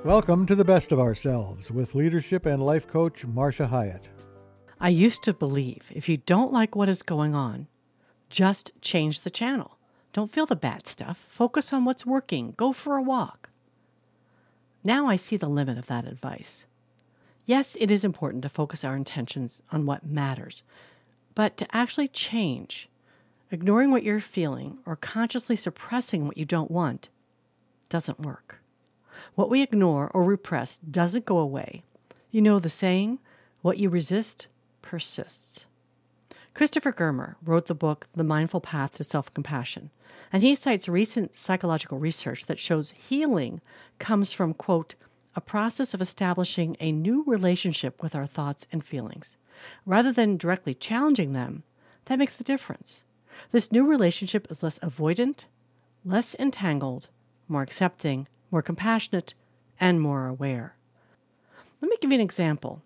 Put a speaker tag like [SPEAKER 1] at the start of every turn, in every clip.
[SPEAKER 1] Welcome to the Best of Ourselves with leadership and life coach Marcia Hyatt.
[SPEAKER 2] I used to believe if you don't like what is going on, just change the channel. Don't feel the bad stuff. Focus on what's working. Go for a walk. Now I see the limit of that advice. Yes, it is important to focus our intentions on what matters, but to actually change, ignoring what you're feeling or consciously suppressing what you don't want, doesn't work. What we ignore or repress doesn't go away. You know the saying, what you resist persists. Christopher Germer wrote the book, The Mindful Path to Self-Compassion, and he cites recent psychological research that shows healing comes from, quote, a process of establishing a new relationship with our thoughts and feelings. Rather than directly challenging them, that makes the difference. This new relationship is less avoidant, less entangled, more accepting, more compassionate, and more aware. Let me give you an example.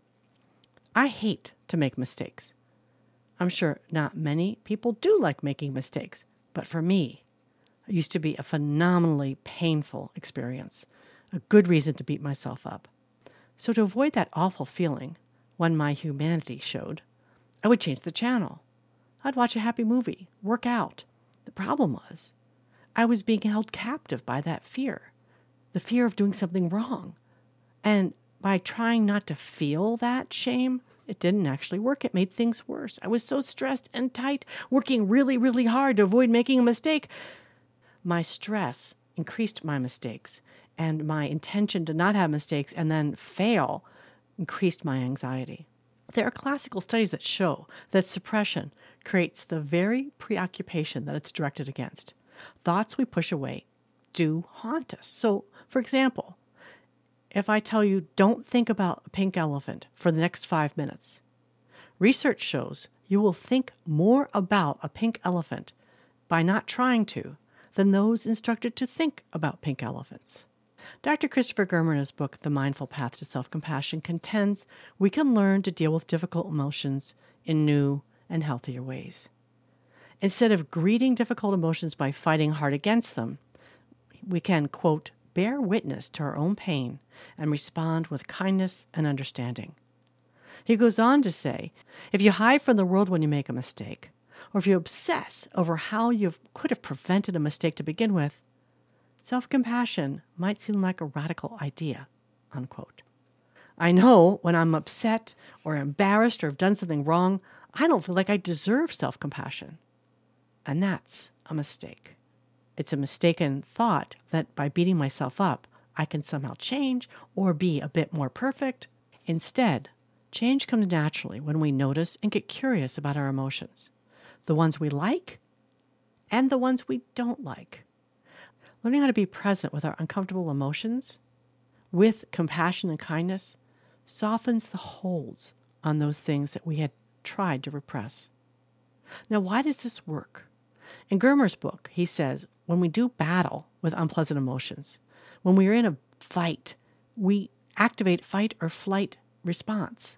[SPEAKER 2] I hate to make mistakes. I'm sure not many people do like making mistakes, but for me, it used to be a phenomenally painful experience, a good reason to beat myself up. So to avoid that awful feeling, when my humanity showed, I would change the channel. I'd watch a happy movie, work out. The problem was, I was being held captive by that fear, the fear of doing something wrong. And by trying not to feel that shame, it didn't actually work. It made things worse. I was so stressed and tight, working really, really hard to avoid making a mistake. My stress increased my mistakes, and my intention to not have mistakes and then fail increased my anxiety. There are classical studies that show that suppression creates the very preoccupation that it's directed against. Thoughts we push away do haunt us. So, for example, if I tell you don't think about a pink elephant for the next 5 minutes, research shows you will think more about a pink elephant by not trying to than those instructed to think about pink elephants. Dr. Christopher Germer, in his book, The Mindful Path to Self-Compassion, contends we can learn to deal with difficult emotions in new and healthier ways. Instead of greeting difficult emotions by fighting hard against them, we can, quote, bear witness to our own pain and respond with kindness and understanding. He goes on to say, if you hide from the world when you make a mistake, or if you obsess over how you could have prevented a mistake to begin with, self-compassion might seem like a radical idea, unquote. I know when I'm upset or embarrassed or have done something wrong, I don't feel like I deserve self-compassion. And that's a mistake. It's a mistaken thought that by beating myself up, I can somehow change or be a bit more perfect. Instead, change comes naturally when we notice and get curious about our emotions, the ones we like and the ones we don't like. Learning how to be present with our uncomfortable emotions, with compassion and kindness, softens the holds on those things that we had tried to repress. Now, why does this work? In Germer's book, he says, when we do battle with unpleasant emotions, when we are in a fight, we activate fight or flight response.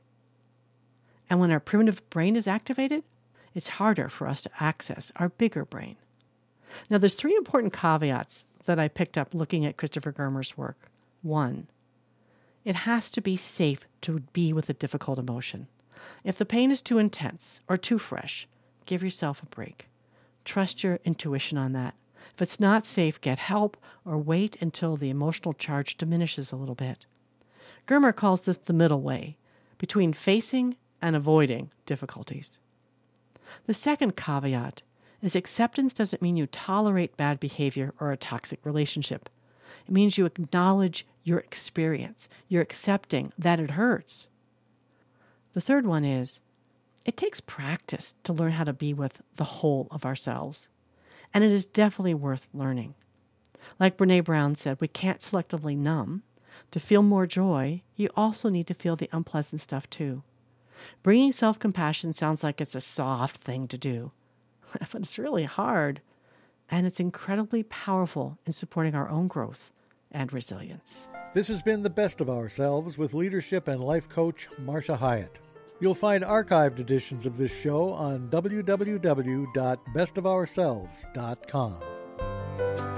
[SPEAKER 2] And when our primitive brain is activated, it's harder for us to access our bigger brain. Now, there's 3 important caveats that I picked up looking at Christopher Germer's work. 1, it has to be safe to be with a difficult emotion. If the pain is too intense or too fresh, give yourself a break. Trust your intuition on that. If it's not safe, get help or wait until the emotional charge diminishes a little bit. Germer calls this the middle way between facing and avoiding difficulties. The second caveat is acceptance doesn't mean you tolerate bad behavior or a toxic relationship. It means you acknowledge your experience. You're accepting that it hurts. The third one is, it takes practice to learn how to be with the whole of ourselves. And it is definitely worth learning. Like Brené Brown said, we can't selectively numb. To feel more joy, you also need to feel the unpleasant stuff too. Bringing self-compassion sounds like it's a soft thing to do, but it's really hard, and it's incredibly powerful in supporting our own growth and resilience.
[SPEAKER 1] This has been The Best of Ourselves with leadership and life coach Marcia Hyatt. You'll find archived editions of this show on www.bestofourselves.com.